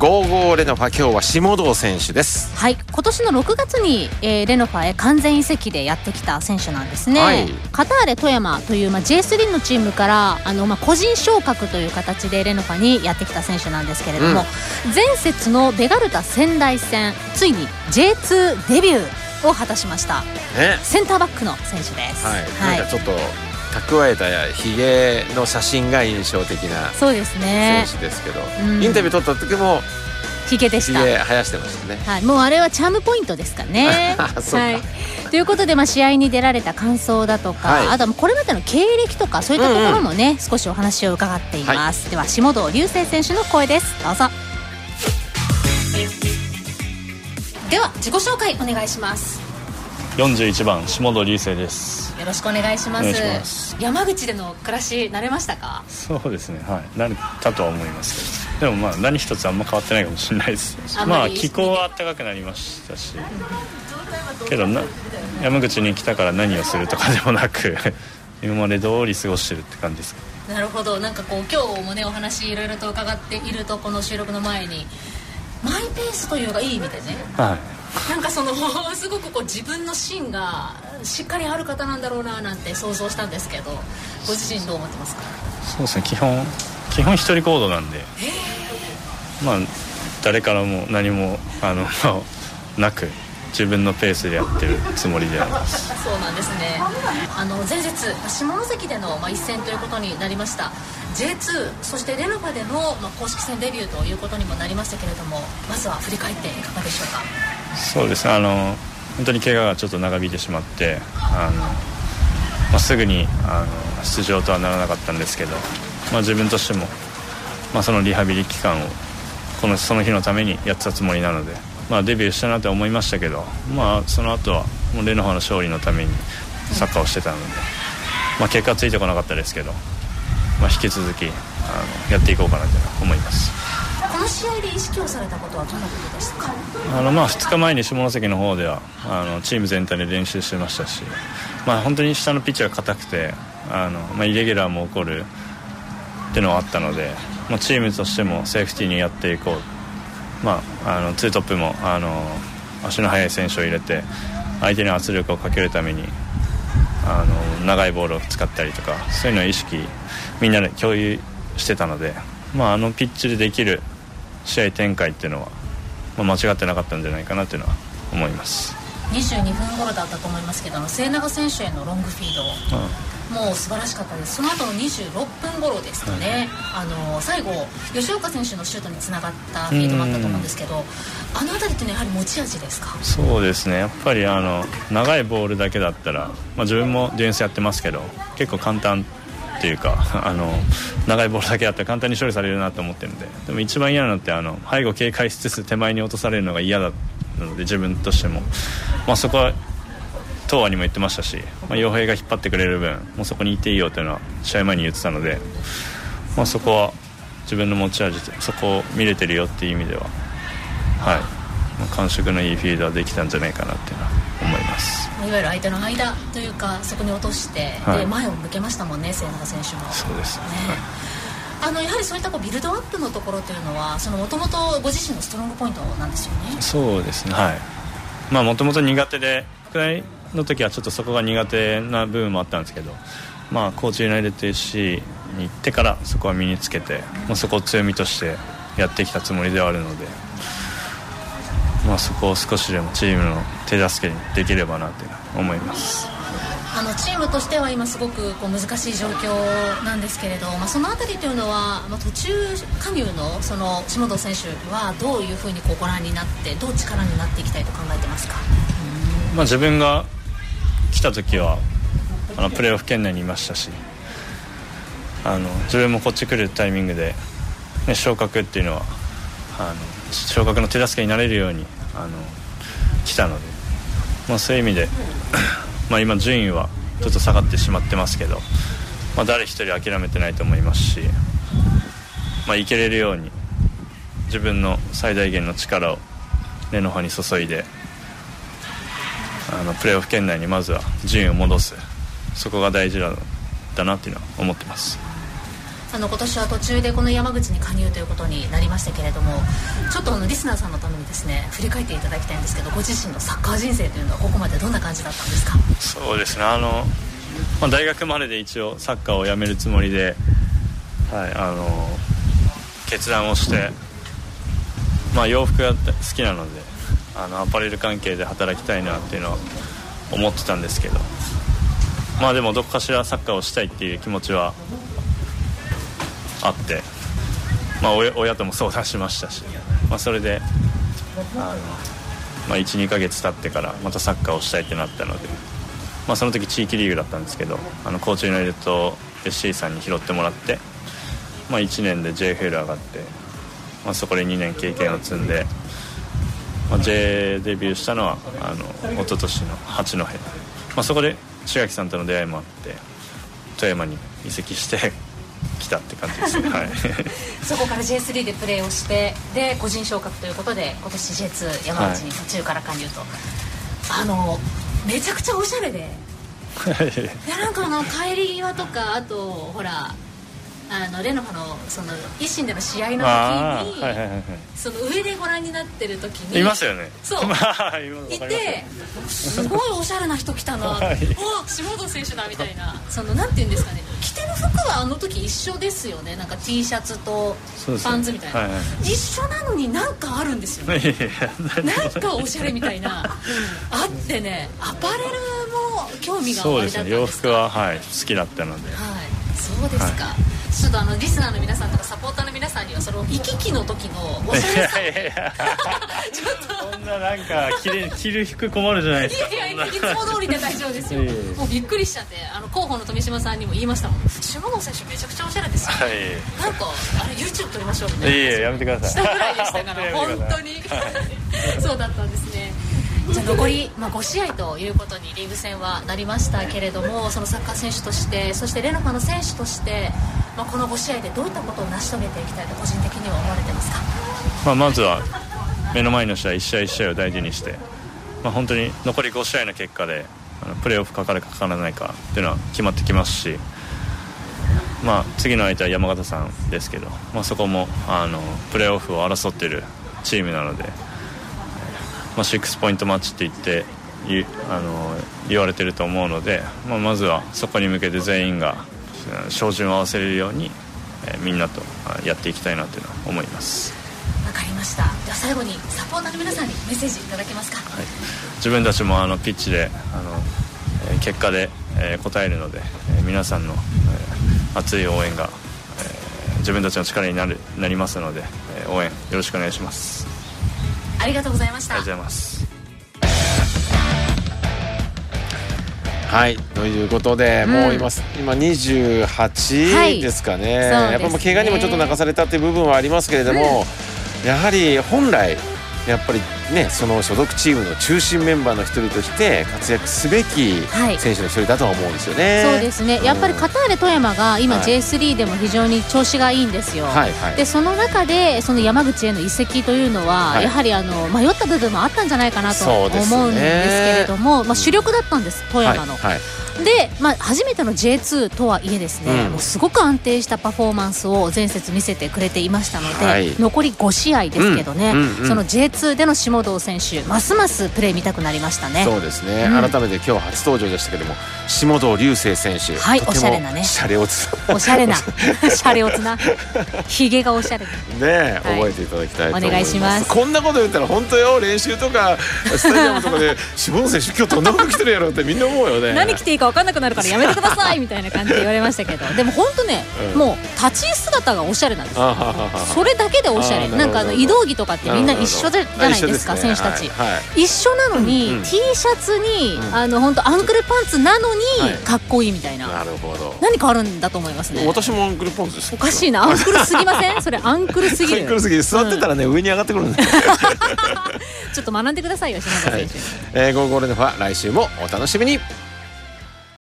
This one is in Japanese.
55レノファ、今日は下堂選手です。 はい、今年の6月に、レノファへ完全移籍でやってきた選手なんですね、はい、カターレ富山という、J3 のチームから個人昇格という形でレノファにやってきた選手なんですけれども、前節のベガルタ仙台戦、ついに J2 デビューを果たしました、センターバックの選手です、 なんかちょっと蓄えたひげの写真が印象的な選手ですけど、インタビュー取った時もひげでした。 ひげ生やしてましたね、 はい、もうあれはチャームポイントですかねそうか、 ということで、試合に出られた感想だとか、あとはこれまでの経歴とかそういったところもね、少しお話を伺っています、では下堂流星選手の声です。どうぞ。では自己紹介お願いします。 41番下堂流星です。 よろしくお願いします。山口での暮らし慣れましたか？ そうですね、はい、慣れたとは思いますけど、でも何一つあんま変わってないかもしれないです気候は暖かくなりましたし、けど山口に来たから何をするとかでもなく今まで通り過ごしてるって感じですか。 なるほど。なんか今日もねお話いろいろと伺っていると、この収録の前にマイペースというかいい意味でね、なんかすごく自分の芯がしっかりある方なんだろうななんて想像したんですけど、ご自身どう思ってますか？ そうですね、基本一人行動なんで、誰からも何もなく自分のペースでやってるつもりでありますそうなんですね。前日下関での一戦ということになりました。 J2 そしてレノファでの公式戦デビューということにもなりましたけれども、まずは振り返っていかがでしょうか？ そうですね、本当に怪我がちょっと長引いてしまって、すぐに出場とはならなかったんですけど、自分としても、そのリハビリ期間をその日のためにやってたつもりなので、デビューしたなと思いましたけど、その後はもうレノファの勝利のためにサッカーをしてたので、結果ついてこなかったですけど、引き続きやっていこうかなと思います。 この試合で意識をされたことはどんなことでしたか ？2日前に下関の方ではチーム全体で練習してましたし、本当に下のピッチが硬くてイレギュラーも起こるっていうのはあったので、チームとしてもセーフティーにやっていこう、ツートップも足の速い選手を入れて相手に圧力をかけるために長いボールを使ったりとか、そういうのを意識みんなで共有してたので、ピッチでできる試合展開っていうのは、間違ってなかったんじゃないかなというのは思います。 22分頃だったと思いますけど、末永選手へのロングフィード、もう素晴らしかったです。その後の26分頃ですかね、最後吉岡選手のシュートにつながったフィードもあったと思うんですけど、あの辺りってやはり持ち味ですか？ そうですね、やっぱり長いボールだけだったら、自分もディフェンスやってますけど結構簡単っていうか長いボールだけだったら簡単に処理されるなと思ってるんで、でも一番嫌なのって背後警戒しつつ手前に落とされるのが嫌だので、自分としても、そこは東亜にも言ってましたし、洋平が引っ張ってくれる分もうそこにいていいよというのは試合前に言ってたので、そこは自分の持ち味でそこを見れてるよっていう意味では、感触のいいフィードはできたんじゃないかなっていうのは思います。 いわゆる相手の間というかそこに落として、で前を向けましたもんね、末永選手も。 そうですね、 やはりそういったビルドアップのところというのはもともとご自身のストロングポイントなんですよね。 そうですね、もともと苦手でくらいの時はちょっとそこが苦手な部分もあったんですけど、高知ユナイテッド FC に行ってからそこは身につけて、そこを強みとしてやってきたつもりではあるので、そこを少しでもチームの手助けにできればなと思います。 チームとしては今すごく難しい状況なんですけれど、そのあたりというのは、途中加入の下堂選手はどういうふうにご覧になってどう力になっていきたいと考えてますか？ 自分が来た時はプレーオフ圏内にいましたし、自分もこっち来るタイミングで、昇格っていうのは昇格の手助けになれるように来たので、そういう意味で今順位はちょっと下がってしまってますけど、誰一人諦めてないと思いますし、いけれるように自分の最大限の力をレノファに注いでプレーオフ圏内にまずは順位を戻す、そこが大事だなっていうのは思ってます。 今年は途中でこの山口に加入ということになりましたけれども、ちょっとリスナーさんのためにですね振り返っていただきたいんですけど、ご自身のサッカー人生というのはここまでどんな感じだったんですか？ そうですね、大学までで一応サッカーをやめるつもりで、決断をして、洋服が好きなのでアパレル関係で働きたいなっていうのは思ってたんですけど、でもどこかしらサッカーをしたいっていう気持ちはあって、親とも相談しましたし、それで1,2 ヶ月経ってからまたサッカーをしたいってなったので、その時地域リーグだったんですけど、高知ユナイテッド FC さんに拾ってもらって、1年で JFL 上がって、そこで2年経験を積んで、J デビューしたのは一昨年の八戸、そこで志垣さんとの出会いもあって富山に移籍して来たって感じですね、はい、 そこから J3 でプレーをして、で個人昇格ということで今年 J2 山口に途中から加入と、めちゃくちゃおしゃれででなんか帰り際とか、あとほらレノファのその一心での試合の時に、その上でご覧になってる時にいますよね。 そういて、すごいおしゃれな人来たな、下藤選手だみたいな、そのなんていうんですかね、着てる服はあの時一緒ですよね、なんか T シャツとパンツみたいな、一緒なのになんかあるんですよねなんかおしゃれみたいなあってね、アパレルも興味がおありだったんですか？そうですね、 洋服は、好きだったので、 そうですか、ちょっとリスナーの皆さんとかサポーターの皆さんにはその行き来の時のおしゃれさちょっとそんななんか着る服困るじゃないですか。 いつも通りで大丈夫ですよもうびっくりしちゃって、広報の富島さんにも言いましたもん、下野選手めちゃくちゃおしゃれですよ、なんかYouTube 撮りましょうみたいな、 やめてくださいしたぐらいでしたから本当にそうだったんですね。じゃあ残り、5試合ということにリーグ戦はなりましたけれども、そのサッカー選手として、そしてレノファの選手として、この5試合でどういったことを成し遂げていきたいと個人的には思われてますか？ まずは目の前の試合一試合一試合を大事にして、本当に残り5試合の結果でプレーオフかかるかかからないかっていうのは決まってきますし、次の相手は山形さんですけど、そこもプレーオフを争っているチームなので、6ポイントマッチって言われてると思うので、まずはそこに向けて全員が照準を合わせれるように、みんなとやっていきたいなというのは思います。 わかりました。では最後にサポーターの皆さんにメッセージいただけますか？ 自分たちもピッチで結果で応えるので、皆さんの熱い応援が自分たちの力になりますので、応援よろしくお願いします。 ありがとうございました。 ありがとうございます。 はい、ということで、もう今28ですかね、やっぱ怪我にもちょっと泣かされたっていう部分はありますけれども、やはり本来やっぱりね、その所属チームの中心メンバーの一人として活躍すべき選手の一人だとは思うんですよね。 そうですね、やっぱりカターレ富山が今 J3 でも非常に調子がいいんですよ、でその中でその山口への移籍というのは、やはり迷った部分もあったんじゃないかなと思うんですけれども、主力だったんです富山の、で、初めての J2 とはいえですね、もうすごく安定したパフォーマンスを前節見せてくれていましたので、残り5試合ですけどね、その J2 での下藤選手、ますますプレー見たくなりましたね。 そうですね、改めて今日初登場でしたけども、下藤龍生選手、 おしゃれなね、 シャレオツおしゃれなシャレオツなひげがおしゃれね、覚えていただきたいと思います。 お願いします。 こんなこと言ったら本当よ、練習とかスタジアムとかで下藤選手今日どんな服着てるやろってみんな思うよね。 何着ていいか分かんなくなるからやめてくださいみたいな感じで言われましたけど、でも本当ね、もう立ち居姿がおしゃれなんですよ。それだけでおしゃれ。なんか移動着とかってみんな一緒じゃないですか、選手たち、一緒なのに、T シャツに本当アンクルパンツなのにかっこいいみたいな。 なるほど。 何かあるんだと思いますね。 私もアンクルパンツです。 おかしいな、アンクルすぎません？それアンクルすぎる。 アンクルすぎる。座ってたらね、上に上がってくるんでちょっと学んでくださいよ、島田選手。 ゴーゴーレノファ、来週もお楽しみに。